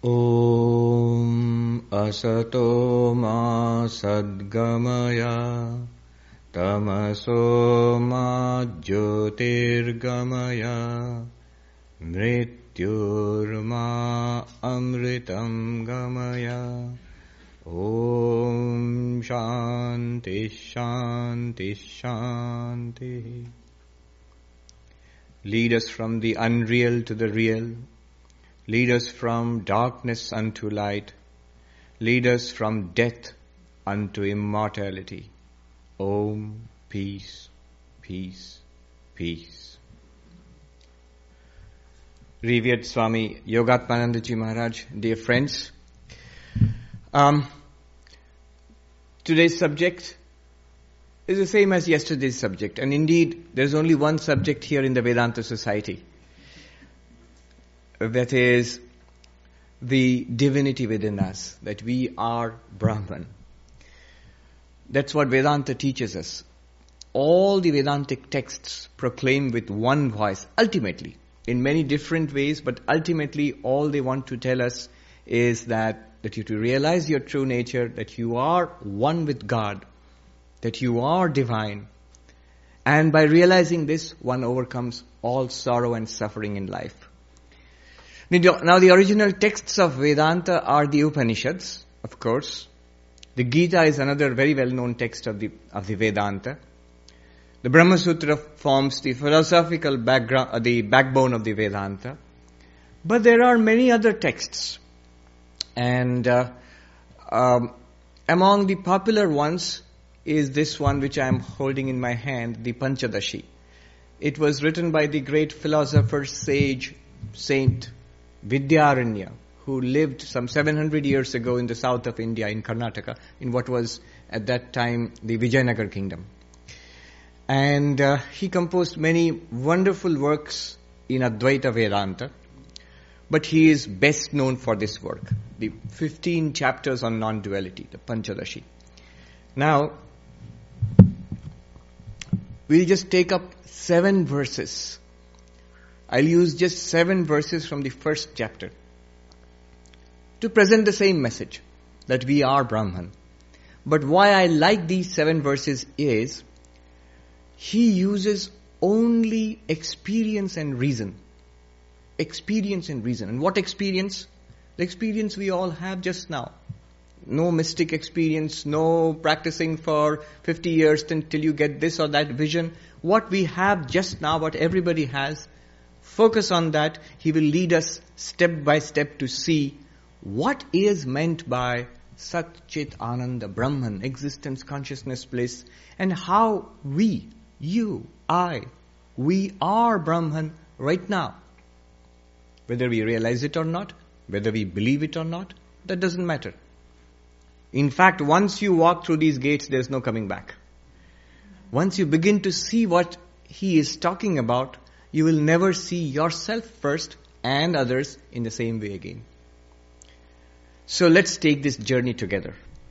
Om Asato Ma Sadgamaya Tamaso Ma Jyotirgamaya Mrityurma Amritam Gamaya. Om Shanti Shanti Shanti. Lead us from the unreal to the real. Lead us from darkness unto light. Lead us from death unto immortality. Om, peace, peace, peace. Revered Swami Yogatmanandaji Maharaj, dear friends, today's subject is the same as yesterday's subject, and indeed there's only one subject here in the Vedanta Society. That is the divinity within us, that we are Brahman. That's what Vedanta teaches us. All the Vedantic texts proclaim with one voice, ultimately, in many different ways, but ultimately all they want to tell us is that you to realize your true nature, that you are one with God, that you are divine. And by realizing this, one overcomes all sorrow and suffering in life. Now the original texts of Vedanta are the Upanishads, of course. The Gita is another very well-known text of the Vedanta. The Brahma Sutra forms the philosophical background, the backbone of the Vedanta. But there are many other texts. And among the popular ones is this one which I am holding in my hand, the Panchadashi. It was written by the great philosopher, sage, saint Vidyaranya, who lived some 700 years ago in the south of India, in Karnataka, in what was at that time the Vijayanagar kingdom. And he composed many wonderful works in Advaita Vedanta, but he is best known for this work, the 15 chapters on non-duality, the Panchadashi. Now, we'll just take up 7 verses. I'll use just 7 verses from the first chapter to present the same message, that we are Brahman. But why I like these 7 verses is, he uses only experience and reason. Experience and reason. And what experience? The experience we all have just now. No mystic experience, no practicing for 50 years until you get this or that vision. What we have just now, what everybody has, focus on that. He will lead us step by step to see what is meant by Sat Chit Ananda, Brahman, existence, consciousness, bliss, and how we, you, I, we are Brahman right now. Whether we realize it or not, whether we believe it or not, that doesn't matter. In fact, once you walk through these gates, there's no coming back. Once you begin to see what he is talking about, you will never see yourself first and others in the same way again. So let's take this journey together.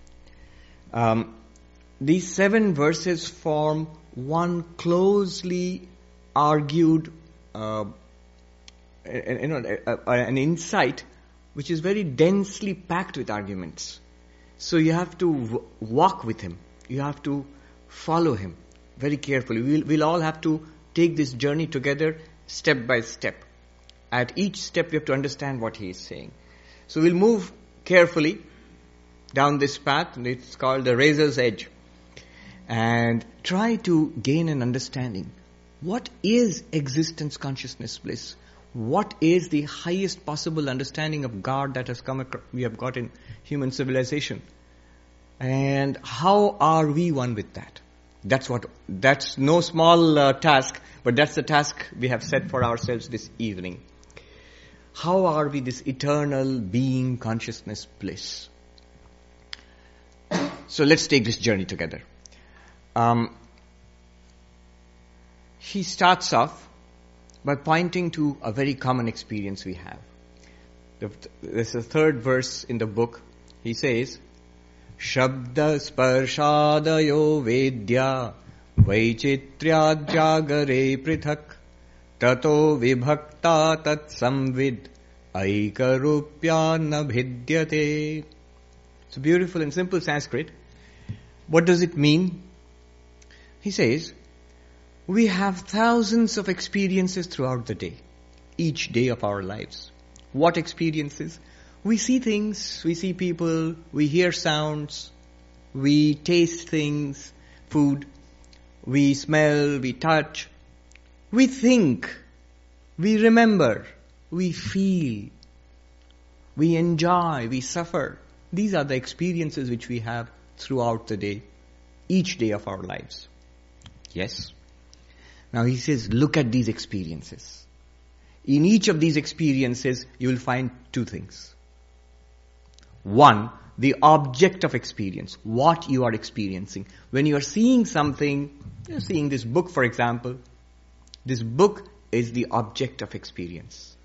These 7 verses form one closely argued, an insight which is very densely packed with arguments. So you have to walk with him. You have to follow him very carefully. We'll all have to take this journey together step by step. At each step we have to understand what he is saying. So we'll move carefully down this path. It's called the razor's edge. And try to gain an understanding. What is existence, consciousness, bliss? What is the highest possible understanding of God that has we have got in human civilization? And how are we one with that? That's no small task, but that's the task we have set for ourselves this evening. How are we this eternal being, consciousness, bliss? So let's take this journey together. He starts off by pointing to a very common experience we have. This is the 3rd verse in the book. He says, Shabda sparshadayo vedya vaichitrya jagare prithak tato vibhakta tat samvid Aikarupya na bhidyate. It's a beautiful and simple Sanskrit. What does it mean? He says, we have thousands of experiences throughout the day, each day of our lives. What experiences? We see things, we see people, we hear sounds, we taste things, food, we smell, we touch, we think, we remember, we feel, we enjoy, we suffer. These are the experiences which we have throughout the day, each day of our lives. Yes. Now he says, look at these experiences. In each of these experiences, you will find two things. One, the object of experience, what you are experiencing. When you are seeing something, you're seeing this book, for example. This book is the object of experience.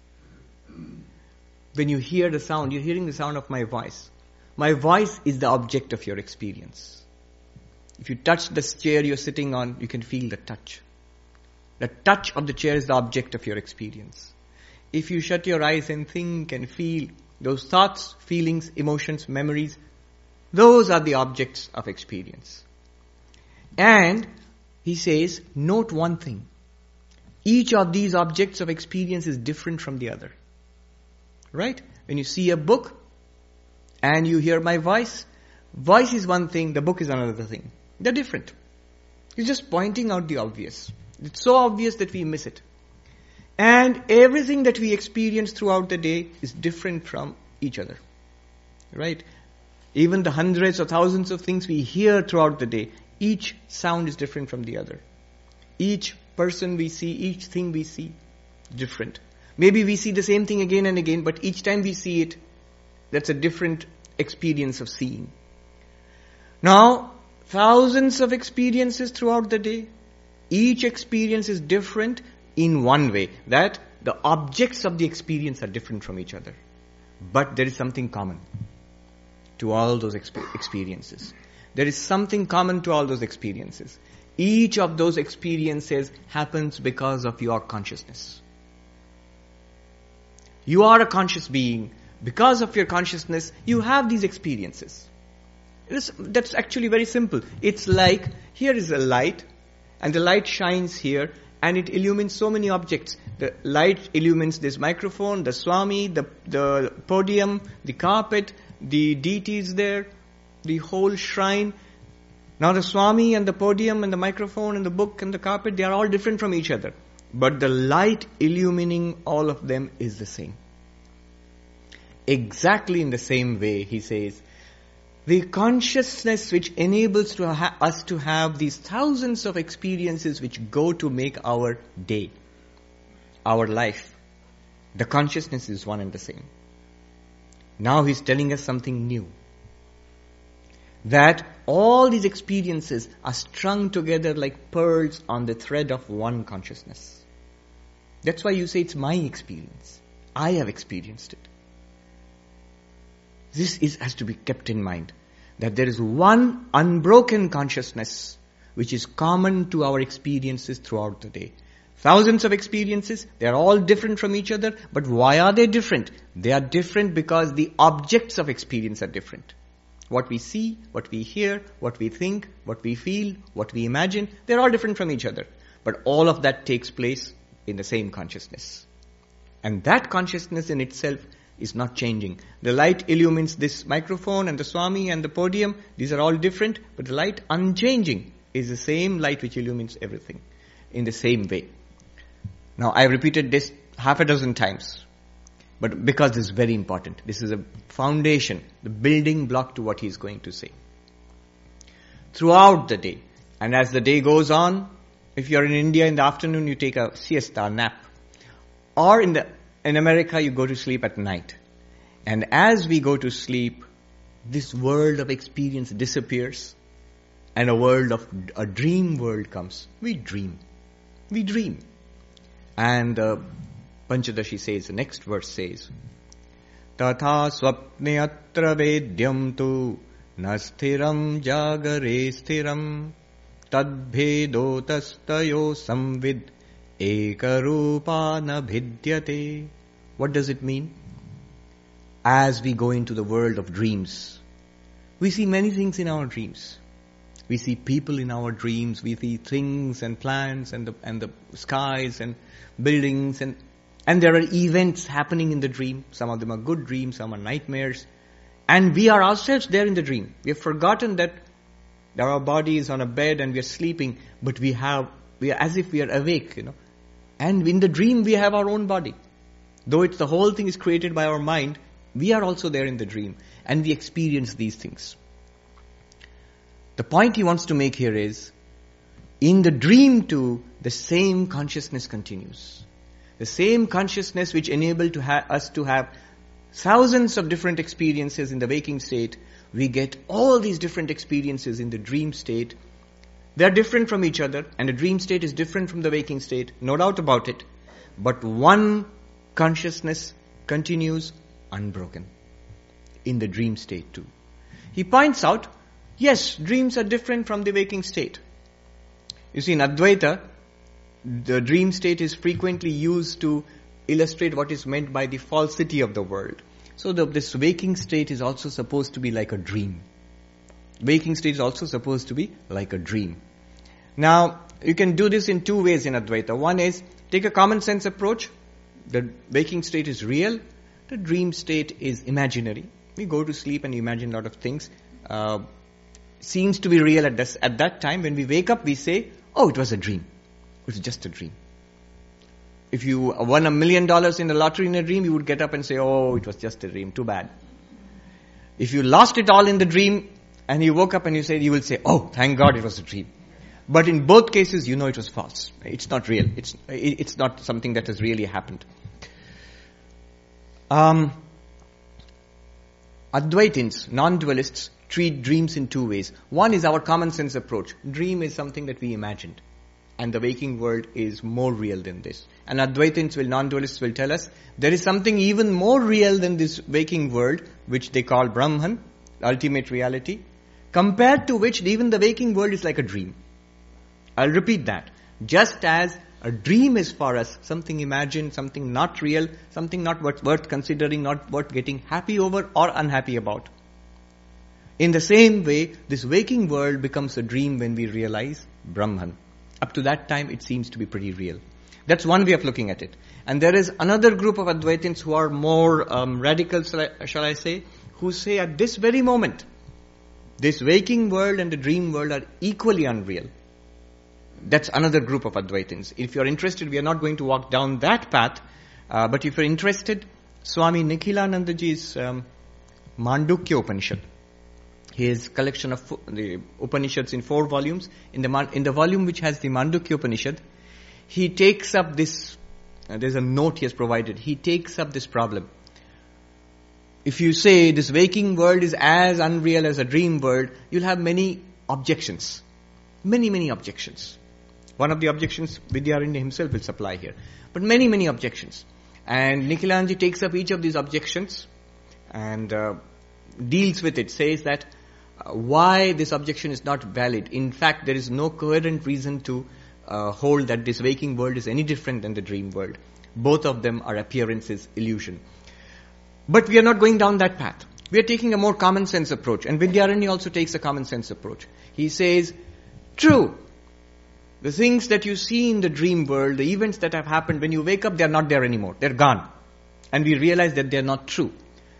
When you hear the sound, you're hearing the sound of my voice. My voice is the object of your experience. If you touch the chair you're sitting on, you can feel the touch. The touch of the chair is the object of your experience. If you shut your eyes and think and feel, those thoughts, feelings, emotions, memories, those are the objects of experience. And he says, note one thing. Each of these objects of experience is different from the other. Right? When you see a book and you hear my voice is one thing, the book is another thing. They're different. He's just pointing out the obvious. It's so obvious that we miss it. And everything that we experience throughout the day is different from each other. Right? Even the hundreds or thousands of things we hear throughout the day, each sound is different from the other. Each person we see, each thing we see, different. Maybe we see the same thing again and again, but each time we see it, that's a different experience of seeing. Now, thousands of experiences throughout the day. Each experience is different in one way, that the objects of the experience are different from each other. But there is something common to all those experiences. There is something common to all those experiences. Each of those experiences happens because of your consciousness. You are a conscious being. Because of your consciousness, you have these experiences. That's actually very simple. It's like, here is a light, and the light shines here, and it illumines so many objects. The light illumines this microphone, the Swami, the podium, the carpet, the deities there, the whole shrine. Now the Swami and the podium and the microphone and the book and the carpet, they are all different from each other. But the light illumining all of them is the same. Exactly in the same way, he says, the consciousness which enables us to have these thousands of experiences which go to make our day, our life, the consciousness is one and the same. Now he's telling us something new. That all these experiences are strung together like pearls on the thread of one consciousness. That's why you say it's my experience. I have experienced it. This has to be kept in mind. That there is one unbroken consciousness which is common to our experiences throughout the day. Thousands of experiences, they are all different from each other. But why are they different? They are different because the objects of experience are different. What we see, what we hear, what we think, what we feel, what we imagine, they're all different from each other. But all of that takes place in the same consciousness. And that consciousness in itself is not changing. The light illumines this microphone and the Swami and the podium. These are all different, but the light unchanging is the same light which illumines everything in the same way. Now, I repeated this half a dozen times, but because this is very important. This is a foundation, the building block to what he is going to say. Throughout the day, and as the day goes on, if you're in India in the afternoon, you take a siesta, nap. Or in America, you go to sleep at night. And as we go to sleep, this world of experience disappears and a dream world comes. We dream. And Panchadashi says, the next verse says, Tatha swapne atra vedyam tu nasthiram jagare sthiram tadbhedo tastayo samvid ekarupa na bhidyate. What does it mean? as we go into the world of dreams. We see many things in our dreams. We see people in our dreams. We see things and plants and the skies and buildings and there are events happening in the dream. Some of them are good dreams, some are nightmares. And we are ourselves there in the dream. We have forgotten that our body is on a bed and we are sleeping, but we are as if we are awake, And in the dream we have our own body. Though the whole thing is created by our mind, we are also there in the dream and we experience these things. The point he wants to make here is, in the dream too, the same consciousness continues. The same consciousness which enabled us to have thousands of different experiences in the waking state, we get all these different experiences in the dream state. They are different from each other, and the dream state is different from the waking state, no doubt about it. But one consciousness continues unbroken in the dream state too. He points out, yes, dreams are different from the waking state. You see, in Advaita, the dream state is frequently used to illustrate what is meant by the falsity of the world. So this waking state is also supposed to be like a dream. Waking state is also supposed to be like a dream. Now, you can do this in two ways in Advaita. One is, take a common sense approach. The waking state is real. The dream state is imaginary. We go to sleep and imagine a lot of things. Seems to be real at that time. When we wake up, we say, oh, it was a dream. It was just a dream. If you won $1 million in the lottery in a dream, you would get up and say, oh, it was just a dream. Too bad. If you lost it all in the dream and you woke up and you will say, oh, thank God it was a dream. But in both cases, you know it was false. It's not real. It's not something that has really happened. Advaitins, non-dualists, treat dreams in two ways. One is our common sense approach. Dream is something that we imagined. And the waking world is more real than this. And Advaitins, non-dualists will tell us, there is something even more real than this waking world, which they call Brahman, ultimate reality, compared to which even the waking world is like a dream. I'll repeat that. Just as a dream is for us something imagined, something not real, something not worth considering, not worth getting happy over or unhappy about. In the same way, this waking world becomes a dream when we realize Brahman. Up to that time, it seems to be pretty real. That's one way of looking at it. And there is another group of Advaitins who are more radical, shall I say, who say at this very moment, this waking world and the dream world are equally unreal. That's another group of Advaitins. If you're interested, we are not going to walk down that path. But if you're interested, Swami Nikhilanandaji's Mandukya Upanishad, his collection of the Upanishads in 4 volumes, in the volume which has the Mandukya Upanishad, he takes up this, there's a note he has provided, he takes up this problem. If you say this waking world is as unreal as a dream world, you'll have many objections. Many objections. One of the objections Vidyaranya himself will supply here. But many objections. And Nikhilanandaji takes up each of these objections and deals with it, says that why this objection is not valid. In fact, there is no coherent reason to hold that this waking world is any different than the dream world. Both of them are appearances, illusion. But we are not going down that path. We are taking a more common sense approach. And Vidyaranya also takes a common sense approach. He says, true, the things that you see in the dream world, the events that have happened, when you wake up, they are not there anymore. They're gone. And we realize that they're not true.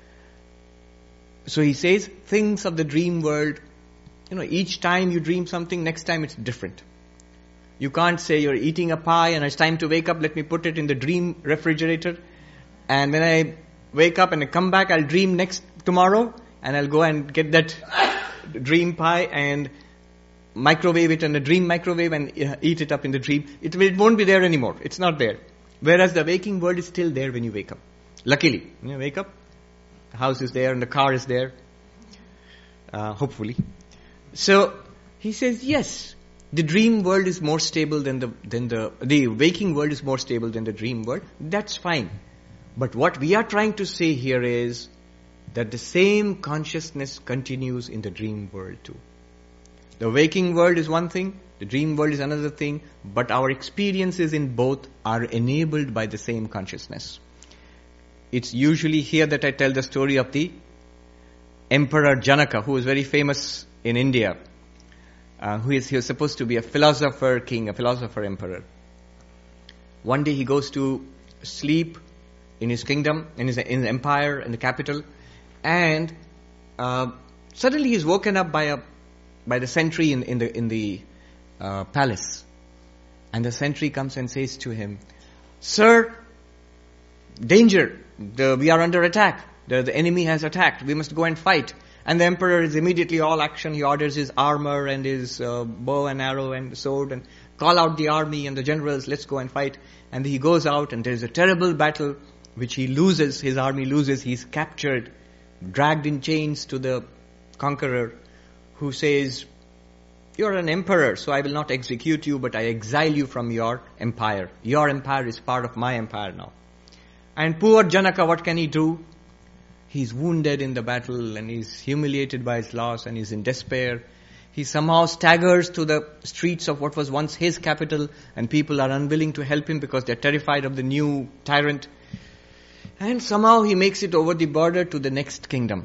So he says, things of the dream world, each time you dream something, next time it's different. You can't say you're eating a pie and it's time to wake up, let me put it in the dream refrigerator. And when I wake up and I come back, I'll dream tomorrow and I'll go and get that dream pie and microwave it in a dream microwave and eat it up in the dream. It won't be there anymore. It's not there. Whereas the waking world is still there when you wake up. Luckily, when you wake up, the house is there and the car is there. Hopefully. So, he says, yes, the dream world is more stable than the waking world is more stable than the dream world. That's fine. But what we are trying to say here is that the same consciousness continues in the dream world too. The waking world is one thing, the dream world is another thing, but our experiences in both are enabled by the same consciousness. it's usually here that I tell the story of the Emperor Janaka, who was very famous in India. He was supposed to be a philosopher king, a philosopher emperor. One day he goes to sleep in his kingdom, in his empire, in the capital, and suddenly he's woken up by the sentry in the palace, and the sentry comes and says to him, "Sir, danger! We are under attack. The enemy has attacked. We must go and fight." And the emperor is immediately all action. He orders his armor and his bow and arrow and sword and call out the army and the generals, "Let's go and fight." And he goes out, and there is a terrible battle which he loses. His army loses. He's captured, dragged in chains to the conqueror, who says, "You're an emperor, so I will not execute you, but I exile you from your empire. Your empire is part of my empire now." And poor Janaka, what can he do? He's wounded in the battle, and he's humiliated by his loss, and he's in despair. He somehow staggers to the streets of what was once his capital, and people are unwilling to help him because they're terrified of the new tyrant. And somehow he makes it over the border to the next kingdom.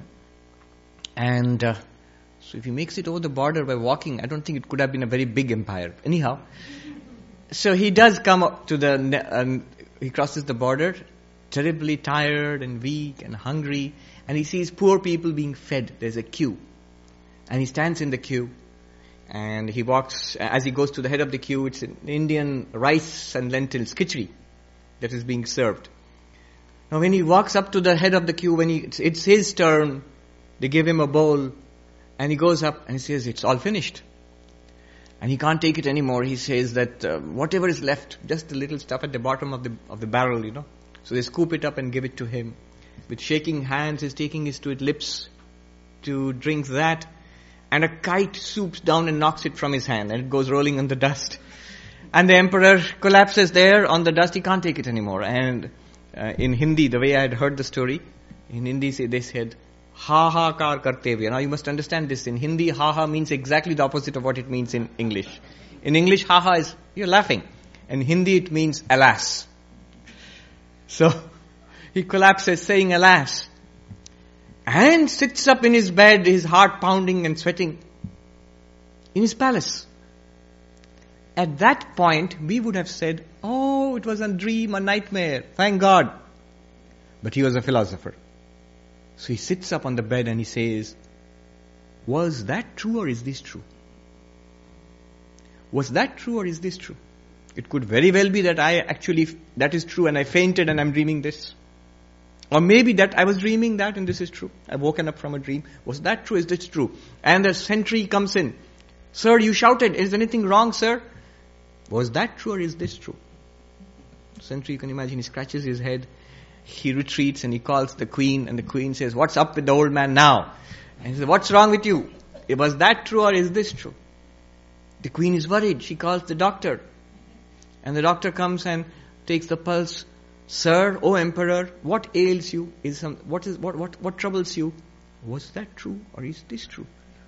And so if he makes it over the border by walking, I don't think it could have been a very big empire. Anyhow, so he does come up to he crosses the border, terribly tired and weak and hungry, and he sees poor people being fed. There's a queue, and he stands in the queue, and he walks. As he goes to the head of the queue, it's an Indian rice and lentils khichdi that is being served. Now when he walks up to the head of the queue, it's his turn, they give him a bowl, and he goes up and he says, "It's all finished." And he can't take it anymore. He says that whatever is left, just the little stuff at the bottom of the barrel, So they scoop it up and give it to him. With shaking hands, he's taking his lips to drink that. And a kite swoops down and knocks it from his hand, and it goes rolling in the dust. And the emperor collapses there on the dust. He can't take it anymore. And in Hindi, the way I had heard the story, in Hindi they said, "Ha ha kar karte hue." Now you must understand this. In Hindi, ha ha means exactly the opposite of what it means in English. In English, ha ha is, you're laughing. In Hindi, it means alas. So he collapses saying alas, and sits up in his bed, his heart pounding and sweating, in his palace. At that point, we would have said, "Oh, it was a dream, a nightmare, thank God." But he was a philosopher. So he sits up on the bed and he says, "Was that true or is this true? Was that true or is this true? It could very well be that that is true and I fainted and I'm dreaming this. Or maybe that I was dreaming that and this is true. I've woken up from a dream. Was that true? Is this true?" And the sentry comes in. "Sir, you shouted. Is anything wrong, sir? Was that true or is this true?" Sentry, you can imagine, he scratches his head. He retreats and he calls the queen, and the queen says, "What's up with the old man now?" And he says, "What's wrong with you? Was that true or is this true?" The queen is worried. She calls the doctor. And the doctor comes and takes the pulse. "Sir, O emperor, what ails you? What troubles you? Was that true or is this true?"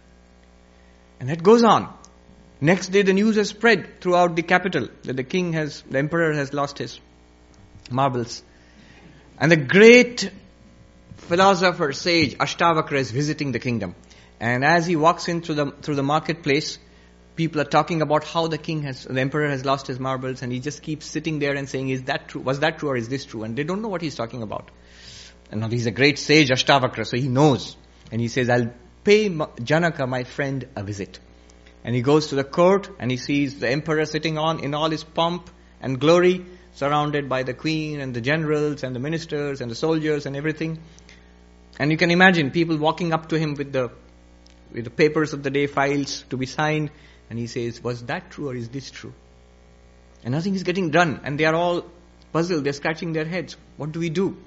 And that goes on. Next day the news has spread throughout the capital that the emperor has lost his marbles. And the great philosopher, sage, Ashtavakra is visiting the kingdom. And as he walks in through the marketplace, people are talking about how the emperor has lost his marbles, and he just keeps sitting there and saying, "Is that true? Was that true or is this true?" And they don't know what he's talking about. And now he's a great sage, Ashtavakra, so he knows. And he says, "I'll pay Janaka, my friend, a visit." And he goes to the court and he sees the emperor sitting in all his pomp and glory, surrounded by the queen and the generals and the ministers and the soldiers and everything. And you can imagine people walking up to him with the papers of the day, files to be signed. And he says, "Was that true or is this true?" And nothing is getting done. And they are all puzzled. They're scratching their heads. What do we do?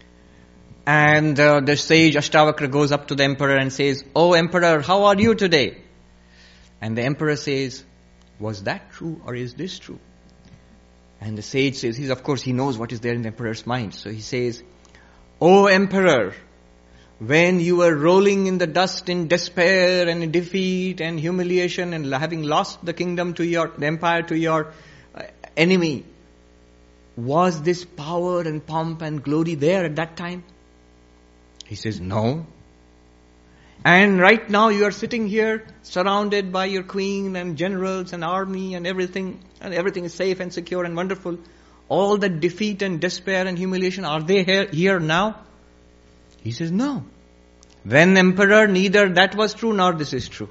And the sage Ashtavakra goes up to the emperor and says, "Oh emperor, how are you today?" And the emperor says, "Was that true or is this true?" And the sage says, he knows what is there in the emperor's mind. So he says, "O emperor, when you were rolling in the dust in despair and in defeat and humiliation and having lost the kingdom the empire to your enemy, was this power and pomp and glory there at that time? He says, no. And right now you are sitting here surrounded by your queen and generals and army and everything is safe and secure and wonderful. All that defeat and despair and humiliation, are they here now? He says, no. When emperor, neither that was true nor this is true.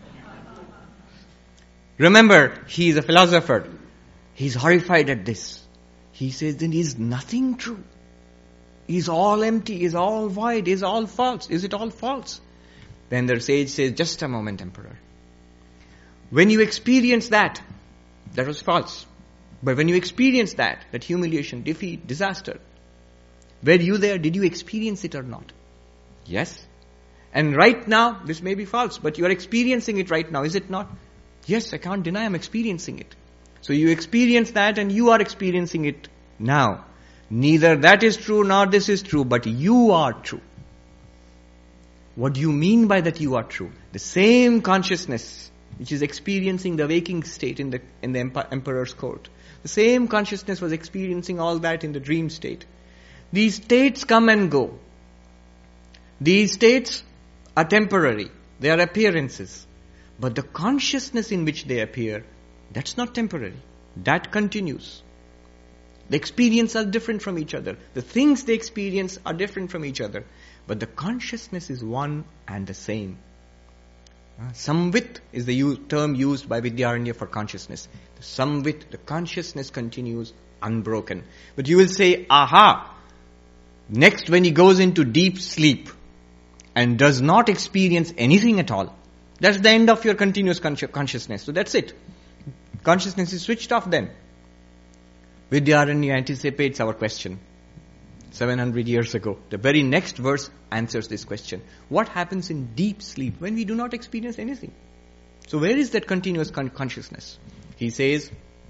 Remember, he is a philosopher. He's horrified at this. He says, then is nothing true. Is all empty, is all void, is all false. Is it all false? Then the sage says, just a moment, emperor. When you experience that was false. But when you experience that humiliation, defeat, disaster, were you there? Did you experience it or not? Yes. And right now, this may be false, but you are experiencing it right now, is it not? Yes, I can't deny I'm experiencing it. So you experience that and you are experiencing it now. Neither that is true nor this is true, but you are true. What do you mean by that you are true? The same consciousness which is experiencing the waking state in the emperor's court. The same consciousness was experiencing all that in the dream state. These states come and go. These states are temporary. They are appearances. But the consciousness in which they appear, that's not temporary. That continues. The experiences are different from each other. The things they experience are different from each other. But the consciousness is one and the same. Samvit is the term used by Vidyaranya for consciousness. The samvit, the consciousness continues unbroken. But you will say, aha! Next, when he goes into deep sleep and does not experience anything at all, that's the end of your continuous consciousness. So that's it. Consciousness is switched off then. Vidyaranya anticipates our question 700 years ago. The very next verse answers this question. What happens in deep sleep when we do not experience anything? So where is that continuous consciousness? He says,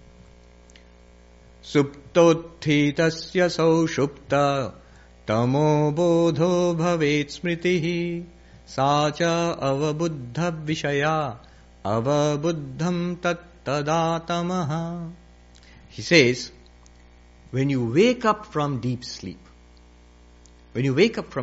Suptothitasya saushupta tamo bodho bhavet smritihi sacha avabuddha vishaya avabuddham tat tadatamaha. He says, when you wake up from deep sleep, we wake up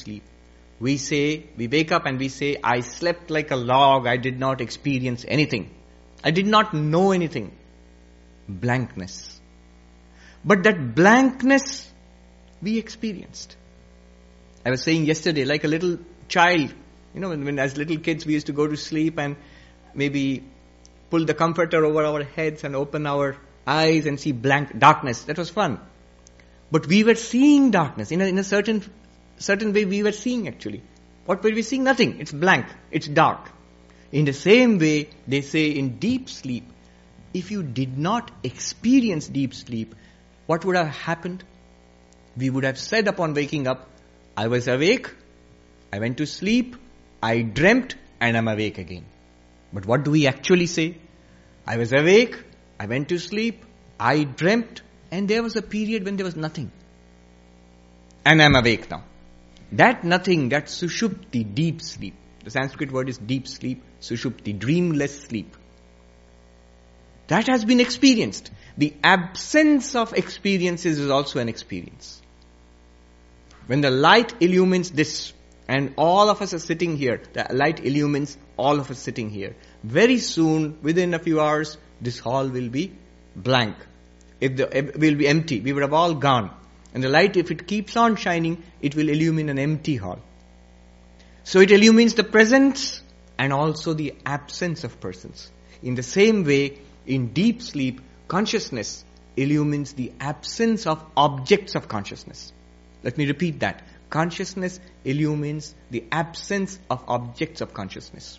and we say, I slept like a log, I did not experience anything. I did not know anything. Blankness. But that blankness we experienced. I was saying yesterday, like a little child, when as little kids we used to go to sleep and maybe pull the comforter over our heads and open our eyes and see blank darkness. That was fun. But we were seeing darkness. In a certain way we were seeing actually. What were we seeing? Nothing. It's blank. It's dark. In the same way, they say in deep sleep, if you did not experience deep sleep, what would have happened? We would have said upon waking up, I was awake, I went to sleep, I dreamt, and I'm awake again. But what do we actually say? I was awake, I went to sleep, I dreamt, and there was a period when there was nothing. And I'm awake now. That nothing, that sushupti, deep sleep. The Sanskrit word is deep sleep, sushupti, dreamless sleep. That has been experienced. The absence of experiences is also an experience. When the light illumines this, and all of us are sitting here, the light illumines all of us sitting here. Very soon, within a few hours, this hall will be blank. Will be empty. We would have all gone. And the light, if it keeps on shining, it will illumine an empty hall. So it illumines the presence and also the absence of persons. In the same way, in deep sleep, consciousness illumines the absence of objects of consciousness. Let me repeat that. Consciousness illumines the absence of objects of consciousness.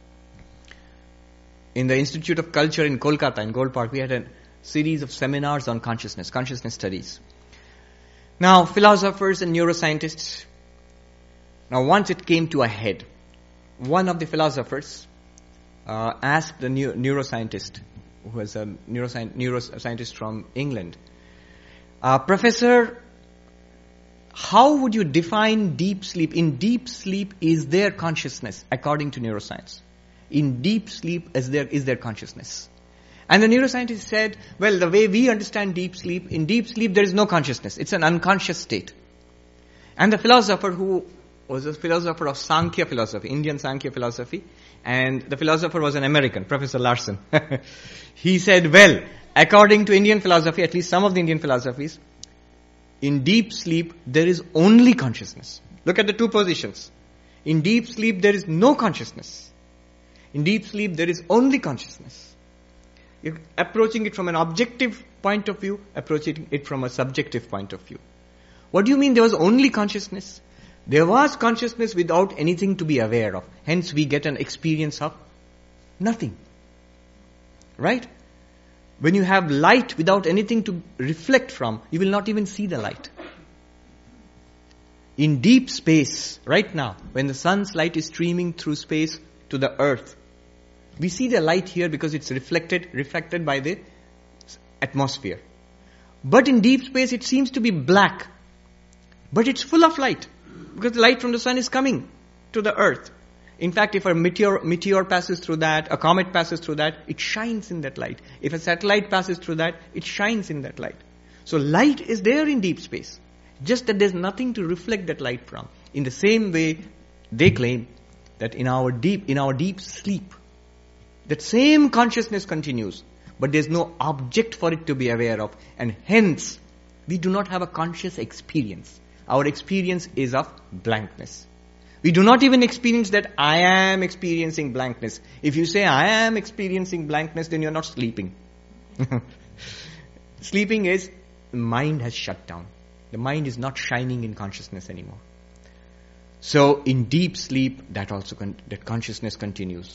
In the Institute of Culture in Kolkata, in Gold Park, we had a series of seminars on consciousness studies. Now, philosophers and neuroscientists, once it came to a head, one of the philosophers asked the neuroscientist, who was a neuroscientist from England, Professor, how would you define deep sleep? In deep sleep, is there consciousness, according to neuroscience? In deep sleep, is there consciousness? And the neuroscientist said, well, the way we understand deep sleep, in deep sleep there is no consciousness. It's an unconscious state. And the philosopher who was a philosopher of Sankhya philosophy, Indian Sankhya philosophy, and the philosopher was an American, Professor Larson. He said, well, according to Indian philosophy, at least some of the Indian philosophies, in deep sleep there is only consciousness. Look at the two positions. In deep sleep there is no consciousness. In deep sleep there is only consciousness. You're approaching it from an objective point of view, approaching it from a subjective point of view. What do you mean there was only consciousness? There was consciousness without anything to be aware of. Hence we get an experience of nothing. Right? When you have light without anything to reflect from, you will not even see the light. In deep space, right now, when the sun's light is streaming through space to the earth, we see the light here because it's reflected by the atmosphere. But in deep space it seems to be black. But it's full of light. Because the light from the sun is coming to the earth. In fact, if a meteor passes through that, a comet passes through that, it shines in that light. If a satellite passes through that, it shines in that light. So light is there in deep space. Just that there's nothing to reflect that light from. In the same way, they claim that in our deep sleep, that same consciousness continues. But there's no object for it to be aware of. And hence, we do not have a conscious experience. Our experience is of blankness. We do not even experience that I am experiencing blankness. If you say I am experiencing blankness, then you're not sleeping. Sleeping is, the mind has shut down. The mind is not shining in consciousness anymore. So in deep sleep, that consciousness continues.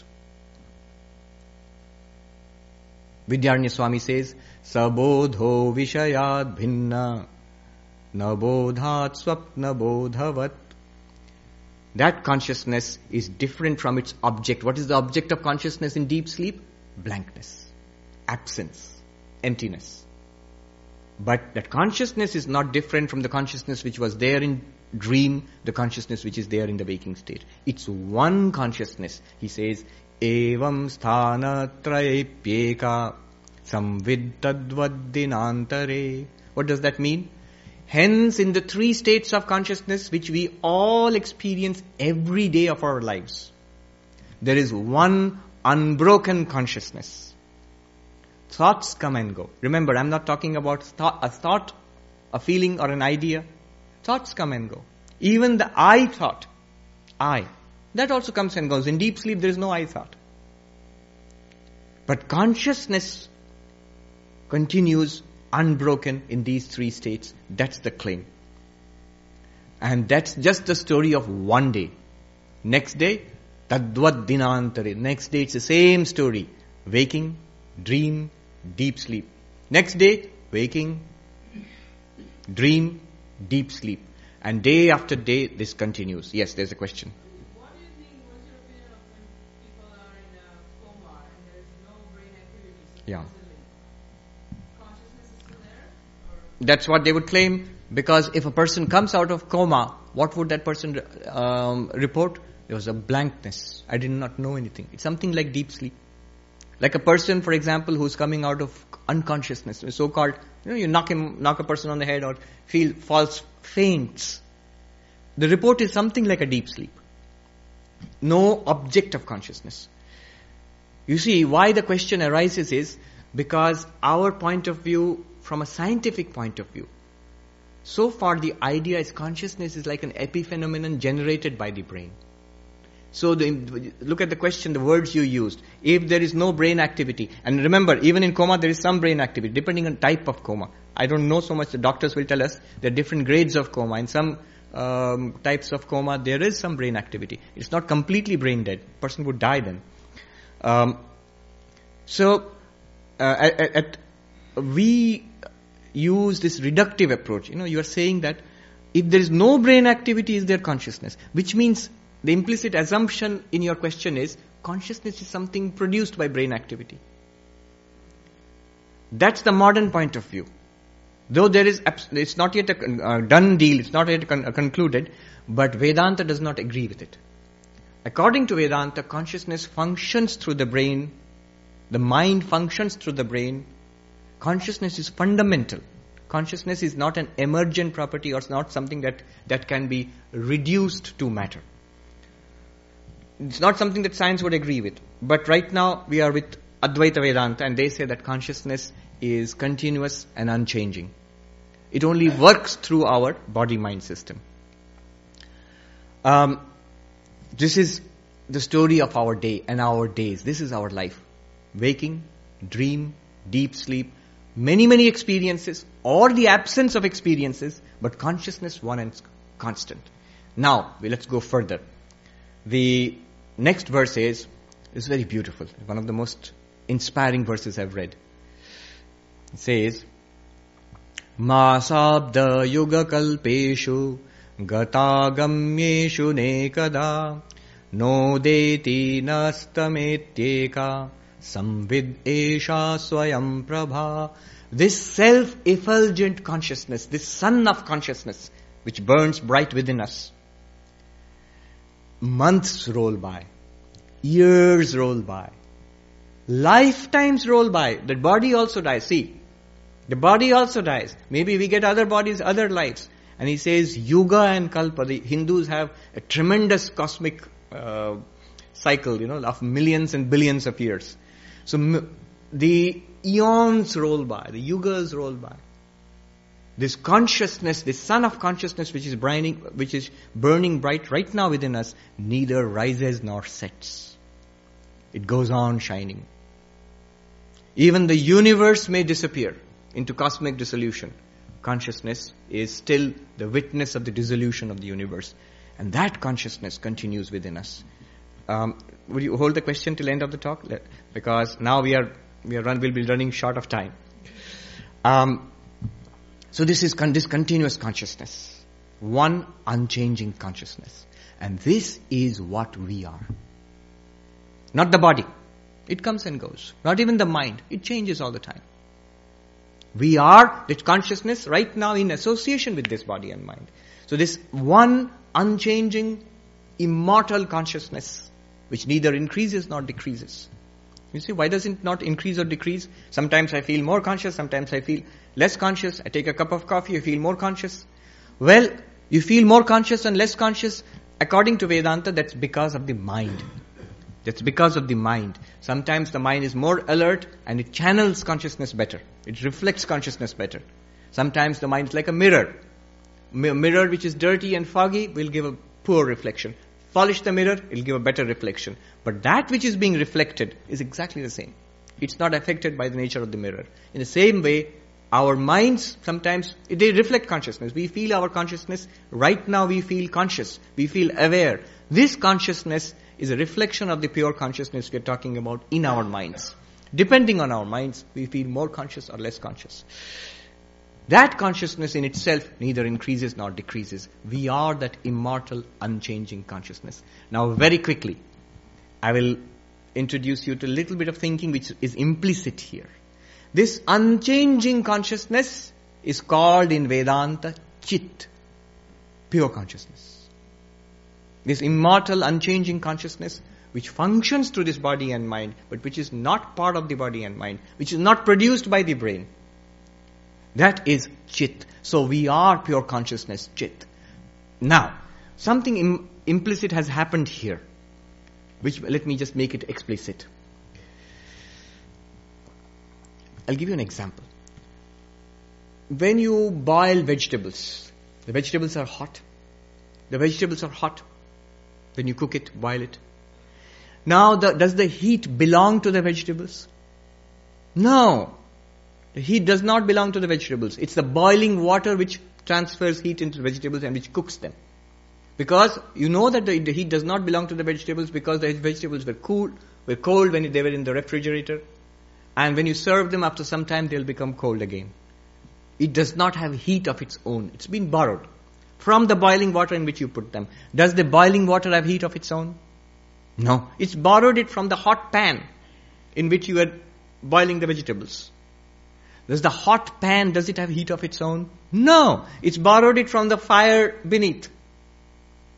Vidyaranya Swami says, Sabodho vishayad bhinna nabodhat swapna bodhavat. That consciousness is different from its object. What is the object of consciousness in deep sleep? Blankness, absence, emptiness. But that consciousness is not different from the consciousness which was there in dream, the consciousness which is there in the waking state. It's one consciousness. He says, Evam sthana trayepyeka samviddadvaddinantare. What does that mean? Hence, in the three states of consciousness which we all experience every day of our lives, there is one unbroken consciousness. Thoughts come and go. Remember, I'm not talking about a thought, a feeling or an idea. Thoughts come and go. Even the I thought, that also comes and goes. In deep sleep, there is no I thought. But consciousness continues unbroken in these three states. That's the claim. And that's just the story of one day. Next day, tadvad dinantare. Next day, it's the same story. Waking, dream, deep sleep. Next day, waking, dream, deep sleep. And day after day, this continues. Yes, there's a question. What do you think, what's your opinion of when people are in a coma and there's no brain activity, supposedly? Consciousness is still there? Or? That's what they would claim, because if a person comes out of coma, what would that person report? There was a blankness. I did not know anything. It's something like deep sleep. Like a person, for example, who's coming out of unconsciousness, so-called, you knock a person on the head or falls faints. The report is something like a deep sleep. No object of consciousness. You see, why the question arises is because our point of view, from a scientific point of view, so far the idea is consciousness is like an epiphenomenon generated by the brain. So look at the question, the words you used. If there is no brain activity, and remember, even in coma there is some brain activity, depending on type of coma. I don't know so much, the doctors will tell us there are different grades of coma. In some types of coma, there is some brain activity. It's not completely brain dead. Person would die then. We use this reductive approach. You are saying that if there is no brain activity, is there consciousness? Which means the implicit assumption in your question is consciousness is something produced by brain activity. That's the modern point of view. Though it's not yet a done deal, it's not yet concluded, but Vedanta does not agree with it. According to Vedanta, consciousness functions through the brain The mind functions through the brain. Consciousness is fundamental. Consciousness is not an emergent property or it's not something that can be reduced to matter. It's not something that science would agree with. But right now we are with Advaita Vedanta and they say that consciousness is continuous and unchanging. It only works through our body-mind system. This is the story of our day and our days. This is our life. Waking, dream, deep sleep, many experiences or the absence of experiences, but consciousness one and constant. Now, let's go further. The next verse is very beautiful. One of the most inspiring verses I've read. It says, Masabda yuga kalpeshu gatagamyeshu nekada nodeti nastametyeka samvid esha swayam prabha. This self-effulgent consciousness, this sun of consciousness which burns bright within us. Months roll by, years roll by, lifetimes roll by. The body also dies. See, the body also dies. Maybe we get other bodies, other lives. And he says Yuga and Kalpa. The Hindus have a tremendous cosmic cycle, of millions and billions of years. So the eons roll by, the yugas roll by. This consciousness, this sun of consciousness which is burning bright right now within us, neither rises nor sets. It goes on shining. Even the universe may disappear into cosmic dissolution. Consciousness is still the witness of the dissolution of the universe. And that consciousness continues within us. Would you hold the question till the end of the talk? Because now we'll be running short of time. So this is this continuous consciousness. One unchanging consciousness. And this is what we are. Not the body. It comes and goes. Not even the mind. It changes all the time. We are the consciousness right now in association with this body and mind. So this one unchanging, immortal consciousness, which neither increases nor decreases. You see, why does it not increase or decrease? Sometimes I feel more conscious, sometimes I feel less conscious. I take a cup of coffee, I feel more conscious. Well, you feel more conscious and less conscious. According to Vedanta, that's because of the mind. That's because of the mind. Sometimes the mind is more alert and it channels consciousness better. It reflects consciousness better. Sometimes the mind is like a mirror. Mirror which is dirty and foggy will give a poor reflection. Polish the mirror, it will give a better reflection. But that which is being reflected is exactly the same. It's not affected by the nature of the mirror. In the same way, our minds sometimes, they reflect consciousness. We feel our consciousness. Right now we feel conscious. We feel aware. This consciousness is a reflection of the pure consciousness we are talking about in our minds. Depending on our minds, we feel more conscious or less conscious. That consciousness in itself neither increases nor decreases. We are that immortal, unchanging consciousness. Now, very quickly, I will introduce you to a little bit of thinking which is implicit here. This unchanging consciousness is called in Vedanta Chit, pure consciousness. This immortal, unchanging consciousness which functions through this body and mind, but which is not part of the body and mind, which is not produced by the brain. That is Chit. So we are pure consciousness, Chit. Now, something implicit has happened here, which let me just make it explicit. I'll give you an example. When you boil vegetables, the vegetables are hot. The vegetables are hot. When you cook it, boil it. Now, does the heat belong to the vegetables? No. The heat does not belong to the vegetables. It's the boiling water which transfers heat into the vegetables and which cooks them. Because you know that the heat does not belong to the vegetables because the vegetables were cold when they were in the refrigerator. And when you serve them, after some time, they'll become cold again. It does not have heat of its own. It's been borrowed from the boiling water in which you put them. Does the boiling water have heat of its own? No. It's borrowed it from the hot pan in which you are boiling the vegetables. Does the hot pan, does it have heat of its own? No. It's borrowed it from the fire beneath.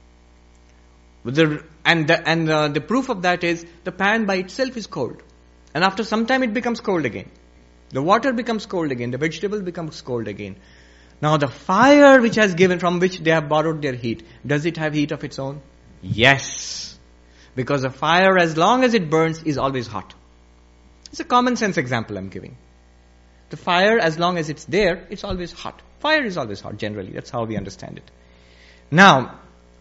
The proof of that is the pan by itself is cold. And after some time it becomes cold again. The water becomes cold again. The vegetable becomes cold again. Now the fire which has given, from which they have borrowed their heat, does it have heat of its own? Yes. Because the fire, as long as it burns, is always hot. It's a common sense example I'm giving. The fire, as long as it's there, it's always hot. Fire is always hot, generally. That's how we understand it. Now,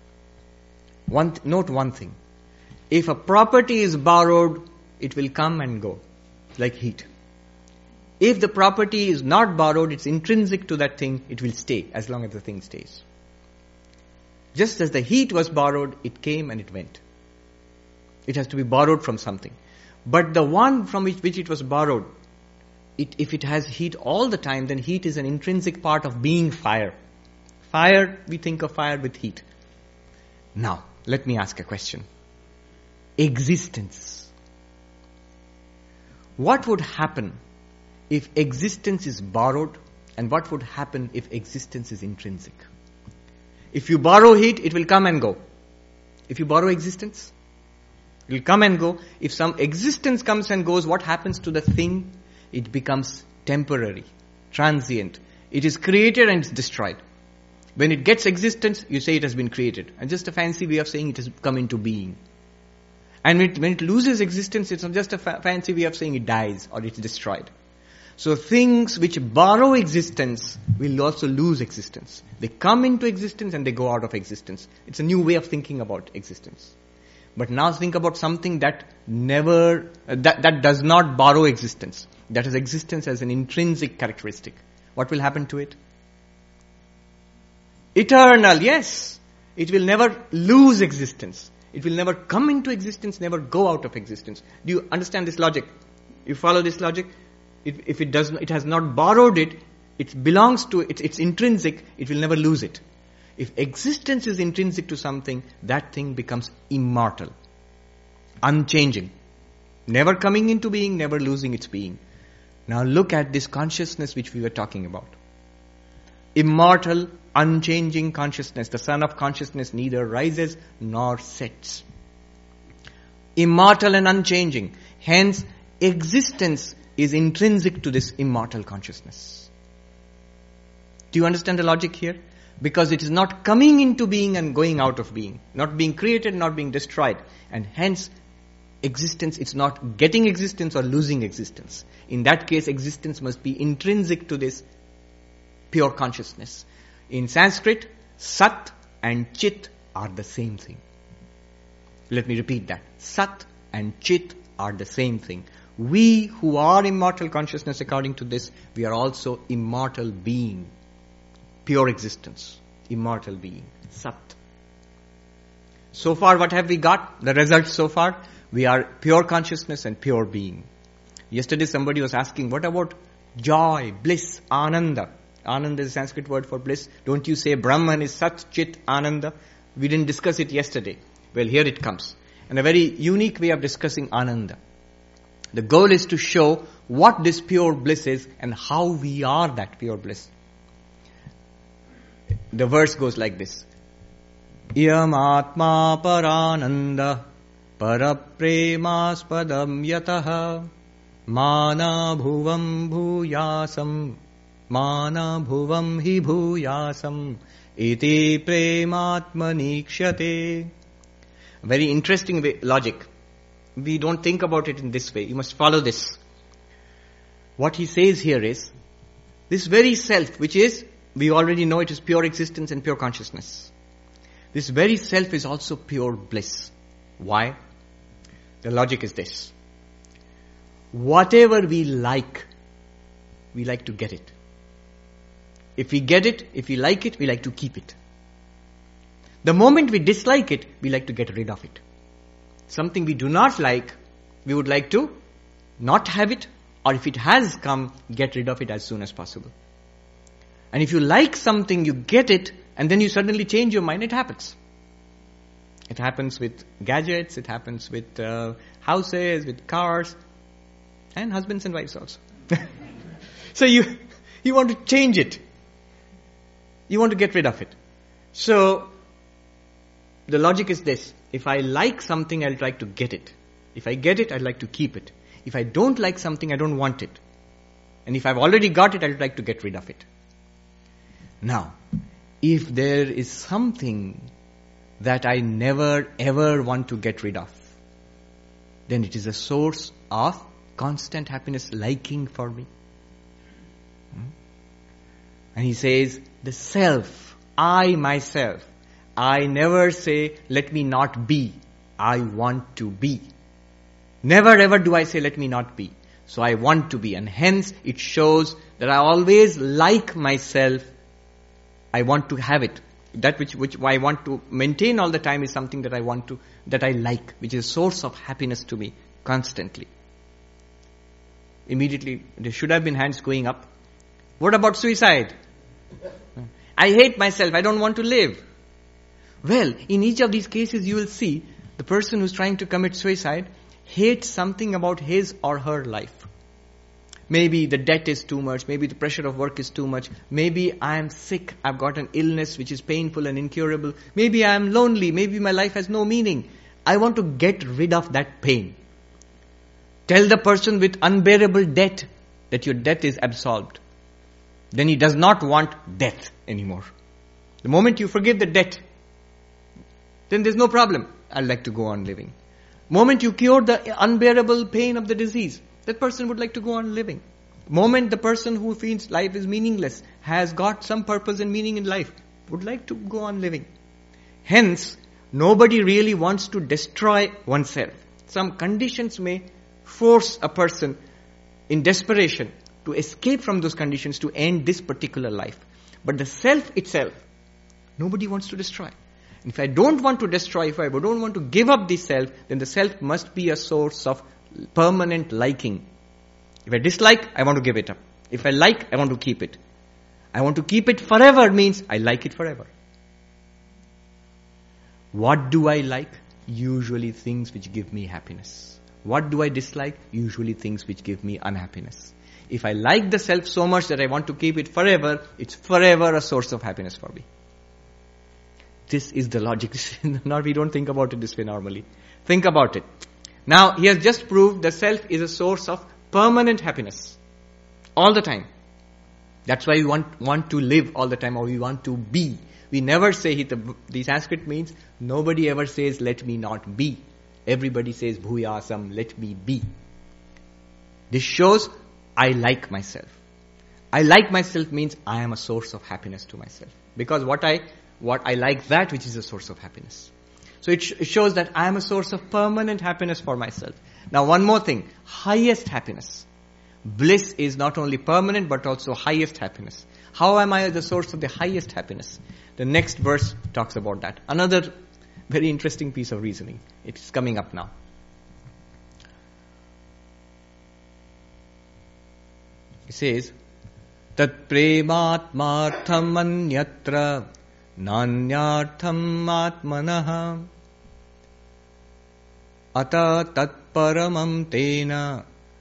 note one thing. If a property is borrowed, it will come and go, like heat. If the property is not borrowed, it's intrinsic to that thing, it will stay as long as the thing stays. Just as the heat was borrowed, it came and it went. It has to be borrowed from something. But the one from which it was borrowed, if it has heat all the time, then heat is an intrinsic part of being fire. Fire, we think of fire with heat. Now, let me ask a question. Existence. What would happen if existence is borrowed, and what would happen if existence is intrinsic? If you borrow heat, it will come and go. If you borrow existence, it will come and go. If some existence comes and goes, what happens to the thing? It becomes temporary, transient. It is created and it's destroyed. When it gets existence, you say it has been created. And just a fancy way of saying it has come into being. And when it loses existence, it's not just a fancy way of saying it dies or it's destroyed. So things which borrow existence will also lose existence. They come into existence and they go out of existence. It's a new way of thinking about existence. But now think about something that that does not borrow existence. That has existence as an intrinsic characteristic. What will happen to it? Eternal, yes. It will never lose existence. It will never come into existence, never go out of existence. Do you understand this logic? You follow this logic? If it does, it has not borrowed it, it belongs to it, it's intrinsic, it will never lose it. If existence is intrinsic to something, that thing becomes immortal, unchanging, never coming into being, never losing its being. Now look at this consciousness which we were talking about. Immortal, unchanging consciousness. The sun of consciousness neither rises nor sets. Immortal and unchanging. Hence, existence is intrinsic to this immortal consciousness. Do you understand the logic here? Because it is not coming into being and going out of being. Not being created, not being destroyed. And hence, existence, it's not getting existence or losing existence. In that case, existence must be intrinsic to this pure consciousness. In Sanskrit, Sat and Chit are the same thing. Let me repeat that. Sat and Chit are the same thing. We who are immortal consciousness, according to this, we are also immortal being. Pure existence. Immortal being. Sat. So far, what have we got? The results so far? We are pure consciousness and pure being. Yesterday somebody was asking, what about joy, bliss, ananda? Ananda is a Sanskrit word for bliss. Don't you say Brahman is Sat, Chit, Ananda? We didn't discuss it yesterday. Well, here it comes. And a very unique way of discussing Ananda. The goal is to show what this pure bliss is and how we are that pure bliss. The verse goes like this. Iyam atma parananda parapremaspadam yataha mana bhuvam bhuyasam mana bhuvam hi bhuyasam iti prematmanikshate. Very interesting logic. We don't think about it in this way. You must follow this. What he says here is, this very self, which is, we already know it is pure existence and pure consciousness. This very self is also pure bliss. Why? The logic is this. Whatever we like to get it. If we get it, if we like it, we like to keep it. The moment we dislike it, we like to get rid of it. Something we do not like, we would like to not have it, or if it has come, get rid of it as soon as possible. And if you like something, you get it, and then you suddenly change your mind, it happens. It happens with gadgets, it happens with houses, with cars, and husbands and wives also. So you want to change it. You want to get rid of it. So, the logic is this. If I like something, I'll try to get it. If I get it, I'd like to keep it. If I don't like something, I don't want it. And if I've already got it, I'd like to get rid of it. Now, if there is something that I never ever want to get rid of, then it is a source of constant happiness, liking for me. And he says, the self, I myself, I never say, let me not be. I want to be. Never ever do I say, let me not be. So I want to be. And hence it shows that I always like myself. I want to have it. That which I want to maintain all the time is something that I want to, that I like, which is a source of happiness to me constantly. Immediately, there should have been hands going up. What about suicide? I hate myself. I don't want to live. Well, in each of these cases, you will see the person who's trying to commit suicide hates something about his or her life. Maybe the debt is too much. Maybe the pressure of work is too much. Maybe I am sick. I've got an illness which is painful and incurable. Maybe I am lonely. Maybe my life has no meaning. I want to get rid of that pain. Tell the person with unbearable debt that your debt is absolved. Then he does not want death anymore. The moment you forgive the debt, then there's no problem. I'd like to go on living. Moment you cure the unbearable pain of the disease, that person would like to go on living. Moment the person who feels life is meaningless, has got some purpose and meaning in life, would like to go on living. Hence, nobody really wants to destroy oneself. Some conditions may force a person in desperation to escape from those conditions to end this particular life. But the self itself, nobody wants to destroy. And if I don't want to destroy, if I don't want to give up the self, then the self must be a source of permanent liking. If I dislike, I want to give it up. If I like, I want to keep it. I want to keep it forever means I like it forever. What do I like? Usually things which give me happiness. What do I dislike? Usually things which give me unhappiness. If I like the self so much that I want to keep it forever, it's forever a source of happiness for me. This is the logic. Now we don't think about it this way normally. Think about it. Now he has just proved the self is a source of permanent happiness. All the time. That's why we want to live all the time, or we want to be. We never say, the Sanskrit means, nobody ever says, let me not be. Everybody says, bhuyasam, let me be. This shows, I like myself. I like myself means I am a source of happiness to myself. Because what I like that which is a source of happiness. So it shows that I am a source of permanent happiness for myself. Now one more thing, highest happiness. Bliss is not only permanent but also highest happiness. How am I the source of the highest happiness? The next verse talks about that. Another very interesting piece of reasoning. It's coming up now. It says, Tat prematmartham anyatra nanyartham atmanah ata tat paramam tena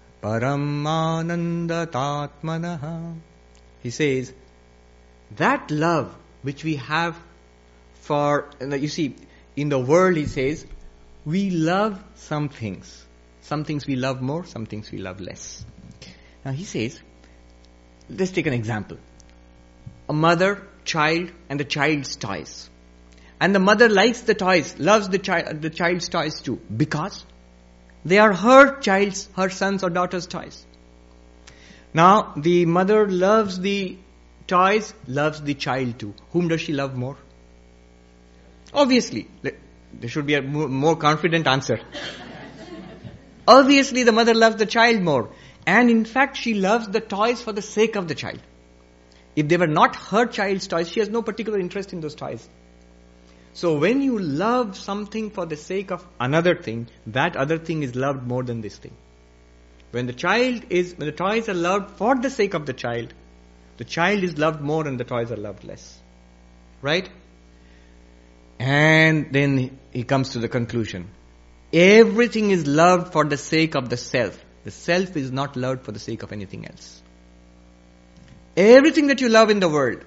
paramanandatatmanah. He says, that love which we have for, you see, in the world he says, we love some things. Some things we love more, some things we love less. Now he says, let's take an example. A mother, child, and the child's toys. And the mother likes the toys, loves the child's toys too, because they are her son's or daughter's toys. Now, the mother loves the toys, loves the child too. Whom does she love more? Obviously, there should be a more confident answer. Obviously, the mother loves the child more. And in fact, she loves the toys for the sake of the child. If they were not her child's toys, she has no particular interest in those toys. So when you love something for the sake of another thing, that other thing is loved more than this thing. When the toys are loved for the sake of the child is loved more and the toys are loved less. Right? And then he comes to the conclusion. Everything is loved for the sake of the self. The self is not loved for the sake of anything else. Everything that you love in the world.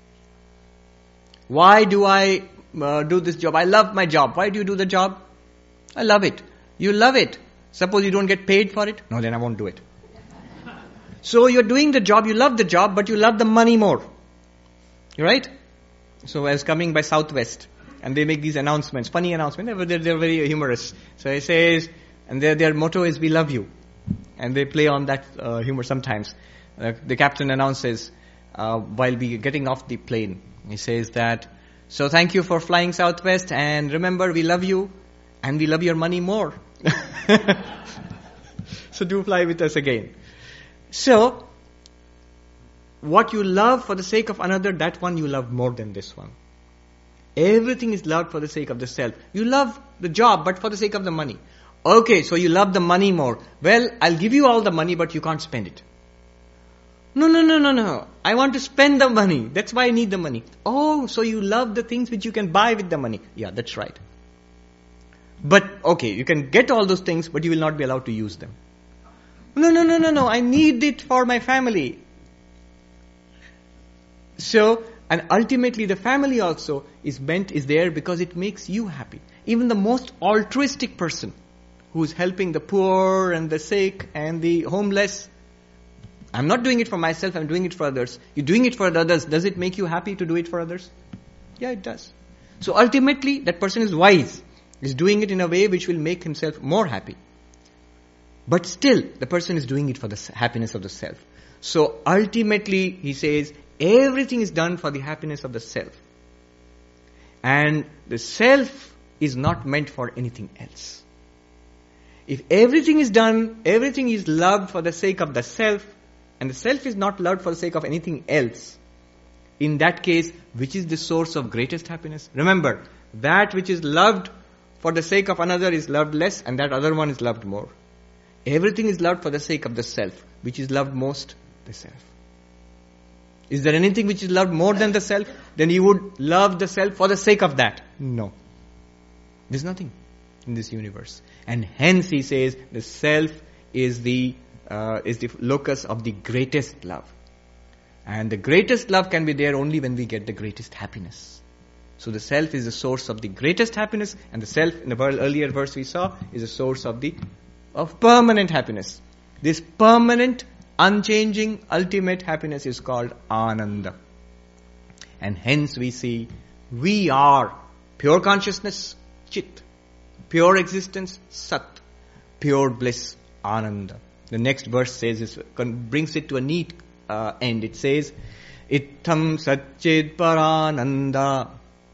Why do I do this job? I love my job. Why do you do the job? I love it. You love it Suppose you don't get paid for it. No, then I won't do it. So you're doing the job, you love the job, but you love the money more. Right? So I was coming by Southwest, and they make these announcements, funny announcements. They're very humorous. So it says, and their motto is, "We love you," and they play on that humor sometimes. The captain announces while we getting off the plane, he says that, "So thank you for flying Southwest, and remember, we love you, and we love your money more. So do fly with us again." So, what you love for the sake of another, that one you love more than this one. Everything is loved for the sake of the self. You love the job, but for the sake of the money. Okay, so you love the money more. Well, I'll give you all the money, but you can't spend it. No. I want to spend the money. That's why I need the money. Oh, so you love the things which you can buy with the money. Yeah, that's right. But, okay, you can get all those things, but you will not be allowed to use them. No. I need it for my family. So, and ultimately the family also is there because it makes you happy. Even the most altruistic person who's helping the poor and the sick and the homeless, I'm not doing it for myself, I'm doing it for others. You're doing it for the others. Does it make you happy to do it for others? Yeah, it does. So ultimately, that person is wise. He's doing it in a way which will make himself more happy. But still, the person is doing it for the happiness of the self. So ultimately, he says, everything is done for the happiness of the self. And the self is not meant for anything else. If everything is done, everything is loved for the sake of the self, and the self is not loved for the sake of anything else, in that case, which is the source of greatest happiness? Remember, that which is loved for the sake of another is loved less, and that other one is loved more. Everything is loved for the sake of the self. Which is loved most? The self. Is there anything which is loved more than the self? Then you would love the self for the sake of that. No. There's nothing in this universe. And hence he says the self is the locus of the greatest love. And the greatest love can be there only when we get the greatest happiness. So the self is the source of the greatest happiness, and the self, in the earlier verse we saw, is the source of permanent happiness. This permanent, unchanging, ultimate happiness is called Ananda. And hence we see we are pure consciousness, Chit, pure existence, Sat, pure bliss, Ananda. The next verse says, brings it to a neat end. It says, Ittham Satchid Parananda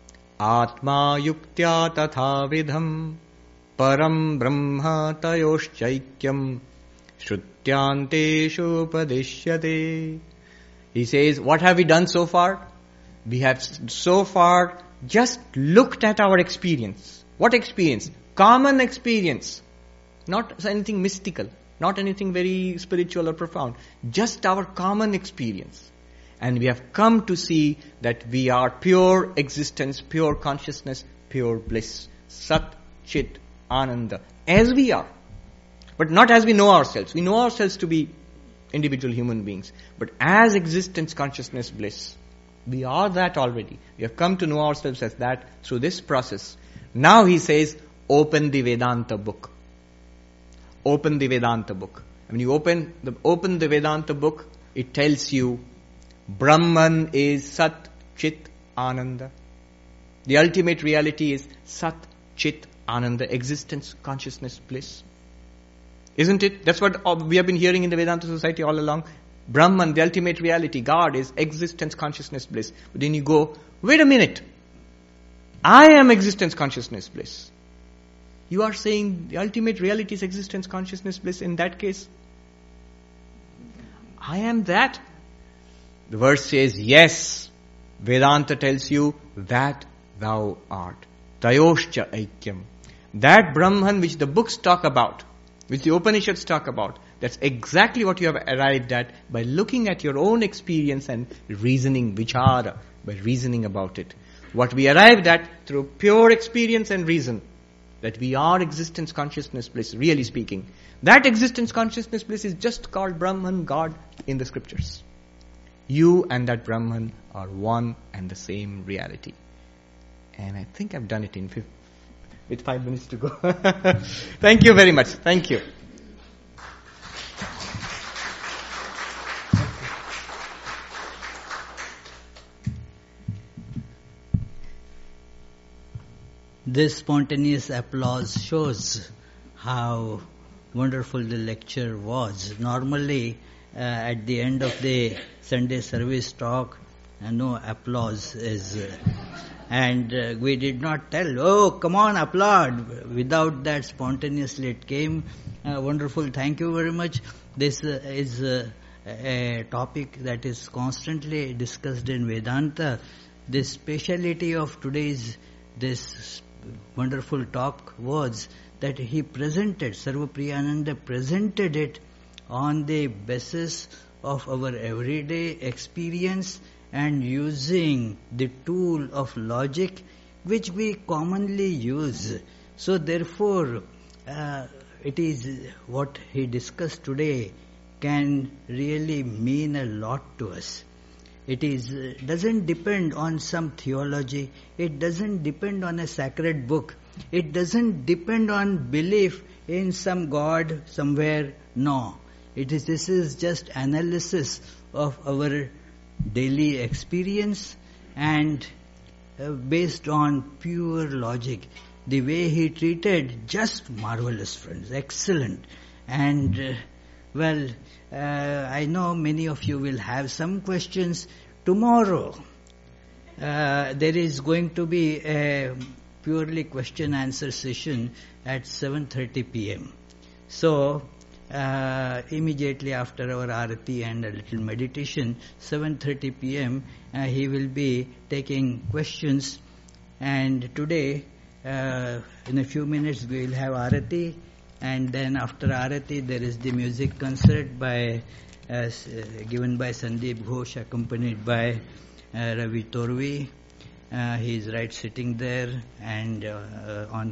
Atma Yuktya Tatha Vidham Param Brahma Tayoshchaikyam Shrutyanteshu Upadishyate. He says, what have we done so far? We have so far just looked at our experience. What experience? Common experience. Not anything mystical. Not anything very spiritual or profound. Just our common experience. And we have come to see that we are pure existence, pure consciousness, pure bliss. Sat, Chit, Ananda. As we are. But not as we know ourselves. We know ourselves to be individual human beings. But as existence, consciousness, bliss. We are that already. We have come to know ourselves as that through this process. Now he says, open the Vedanta book. Open the Vedanta book. When you open the Vedanta book, it tells you Brahman is Sat, Chit, Ananda. The ultimate reality is Sat, Chit, Ananda, existence, consciousness, bliss. Isn't it? That's what we have been hearing in the Vedanta Society all along. Brahman, the ultimate reality, God is existence, consciousness, bliss. But then you go, wait a minute. I am existence, consciousness, bliss. You are saying the ultimate reality is existence, consciousness, bliss. In that case, I am that. The verse says, yes. Vedanta tells you that thou art. Tayoshcha aikyam. That Brahman which the books talk about, which the Upanishads talk about, that's exactly what you have arrived at by looking at your own experience and reasoning, vichara, by reasoning about it. What we arrived at through pure experience and reason, that we are existence, consciousness, bliss, really speaking. That existence, consciousness, bliss is just called Brahman, God, in the scriptures. You and that Brahman are one and the same reality. And I think I've done it in with 5 minutes to go. Thank you very much. Thank you. This spontaneous applause shows how wonderful the lecture was. Normally, at the end of the Sunday service talk, no applause is... and we did not tell, oh, come on, applaud. Without that, spontaneously it came. Wonderful, thank you very much. This is a topic that is constantly discussed in Vedanta. The speciality of today's this wonderful talk was that he presented, Sarvapriyananda presented it on the basis of our everyday experience and using the tool of logic which we commonly use. So therefore, it is what he discussed today can really mean a lot to us. It doesn't depend on some theology. It doesn't depend on a sacred book. It doesn't depend on belief in some God somewhere. No. This is just analysis of our daily experience and based on pure logic. The way he treated, just marvelous, friends. Excellent. And I know many of you will have some questions. Tomorrow, there is going to be a purely question-answer session at 7:30 p.m. So, immediately after our arati and a little meditation, 7:30 p.m., he will be taking questions. And today, in a few minutes, we will have arati. And then after arati, there is the music concert given by Sandeep Ghosh, accompanied by Ravi Torvi. He is right sitting there, and on